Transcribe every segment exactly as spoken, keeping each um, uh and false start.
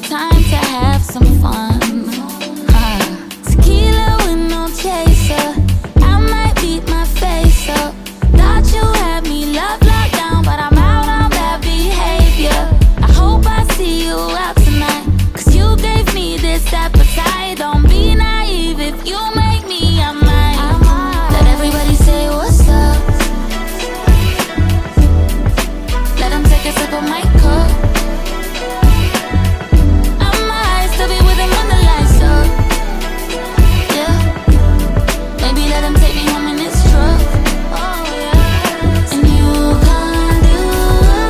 time to have some fun. Huh. Tequila with no chaser, I might beat my face up. Thought you had me love locked down, but I'm out on bad behavior. I hope I see you out tonight, cause you gave me this appetite. Don't be naive, if you make me, I might. Let everybody say what's up. Let them take a sip of my cup. I might still be with them when the lights up. Yeah. Maybe let them take me home in this truck. Oh yeah. And you can't do a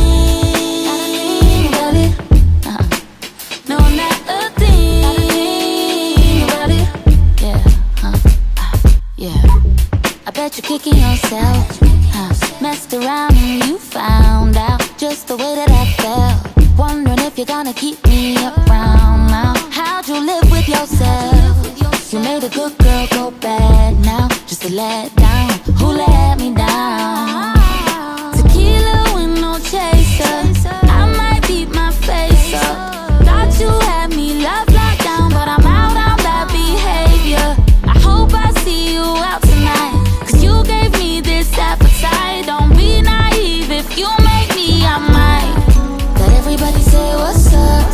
thing about it. Uh-uh. No, not a thing about it. Yeah. Huh. Uh, yeah. I bet you're kicking yourself. Huh. Messed around and you found out just the way that I felt. Wondering if you're gonna keep me around now. How'd you live with yourself? You made a good girl go bad now, just to let down. Who let me down? Tequila with no chaser, I might beat my face up. Thought you had me love locked down, but I'm out on bad behavior. I hope I see you out tonight, cause you gave me this appetite. Don't be naive, if you make me, I might. Let everybody say what's up.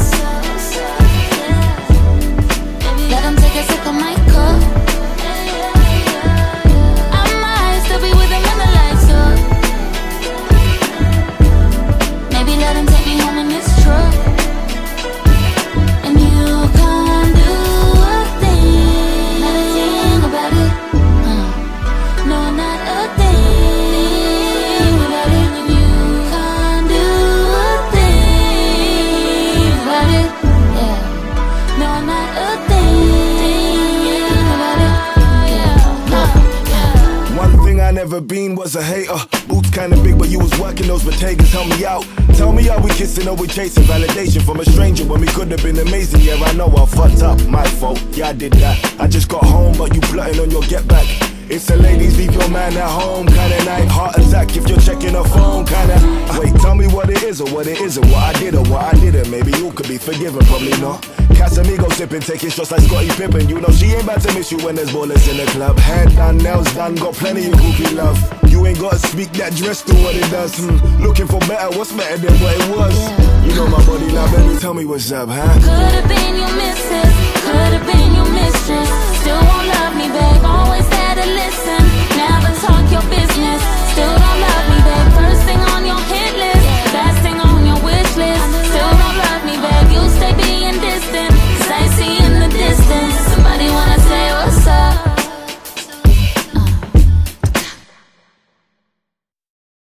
Let them take a sip of my cup. I might still be with them when the lights up. Maybe let them take me home in this truck. And you can't do a thing, not a thing about it. uh, No, not a thing about it. And you can't do a thing about it. Yeah. No, not a thing about it. Yeah. Uh, yeah. One thing I never been was a hater. Boots kinda big, but you was working those potatoes. Help me out. Tell me, are we kissing or we chasing validation from a stranger when we could have been amazing? Yeah, I know I fucked up, my fault. Yeah, I did that. I just got home, but you plotting on your get back. It's the ladies, leave your man at home kinda night. Heart attack if you're checking her phone kinda. Wait, tell me what it is or what it isn't. What I did or what I didn't. Maybe you could be forgiven, probably not. Casamigo sipping, taking shots like Scottie Pippen. You know she ain't about to miss you when there's ballers in the club. Hair done, nails done, got plenty of groupie love. You ain't gotta speak that dress to what it does. Hmm. Looking for better, what's better than what it was? You know my body now, baby, tell me what's up, huh? Could've been